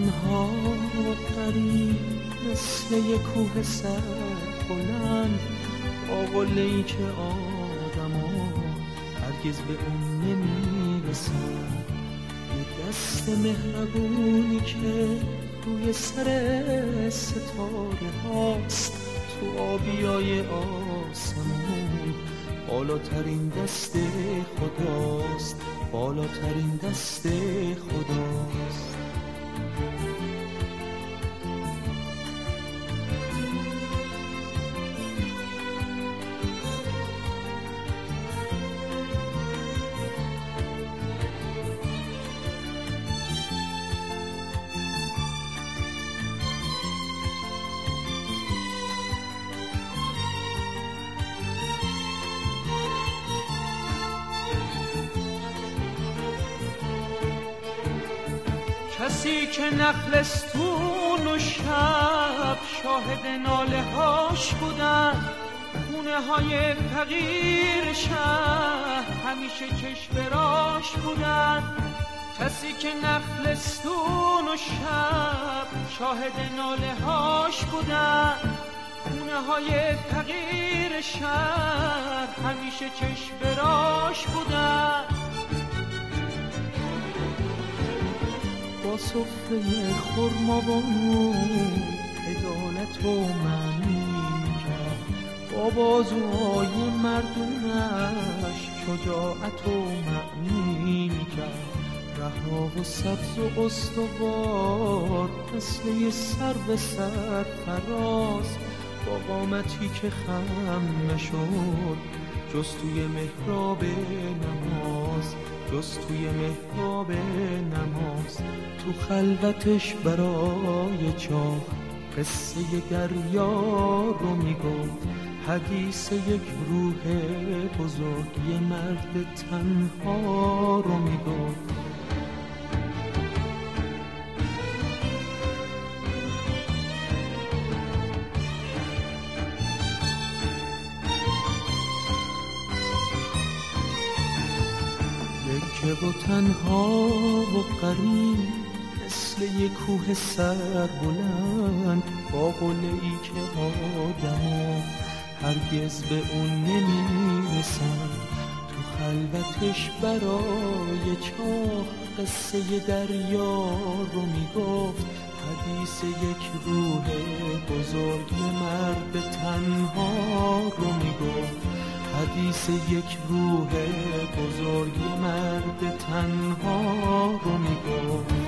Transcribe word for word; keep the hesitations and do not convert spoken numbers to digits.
تنها و غریب مثل یک کوه سر بلند، با قله‌ای که آدما هرگز به اون نمیرسن. یه دست مهربونی که روی سر ستاره هاست، تو آبیای آسمون بالاترین دست خداست، بالاترین دست خداست. کسی که نخلستون و شب شاهد ناله هاش بودن، خونه های فقیر شهر همیشه کشوراش بودن. کسی که نخلستون و شب شاهد ناله هاش بودن، خونه های فقیر شهر همیشه کشوراش بودن. با سفره خرمابانو عدالت و معنی کرد، با بازوهای مردونش شجاعت و معنی کرد. رها و سبز و استوار مثل یه سر به سر فراز، با قامتی که خم نشد جز توی محراب نماز، جز توی محراب نماز. تو خلوتش برای چاه قصه دریا رو میگفت، حدیث یک روح بزرگ یه مرد تنها رو میگفت. که و تنها و غریب مثل یک کوه سر بلند، با قله‌ای که آدما هرگز به اون نمیرسن. تو خلوتش برای چاه قصه دریا رو میگفت، حدیث یک روح بزرگ مرد تنها رو میگفت، حدیث یک روح بزرگ مرد تنها رو میگفت.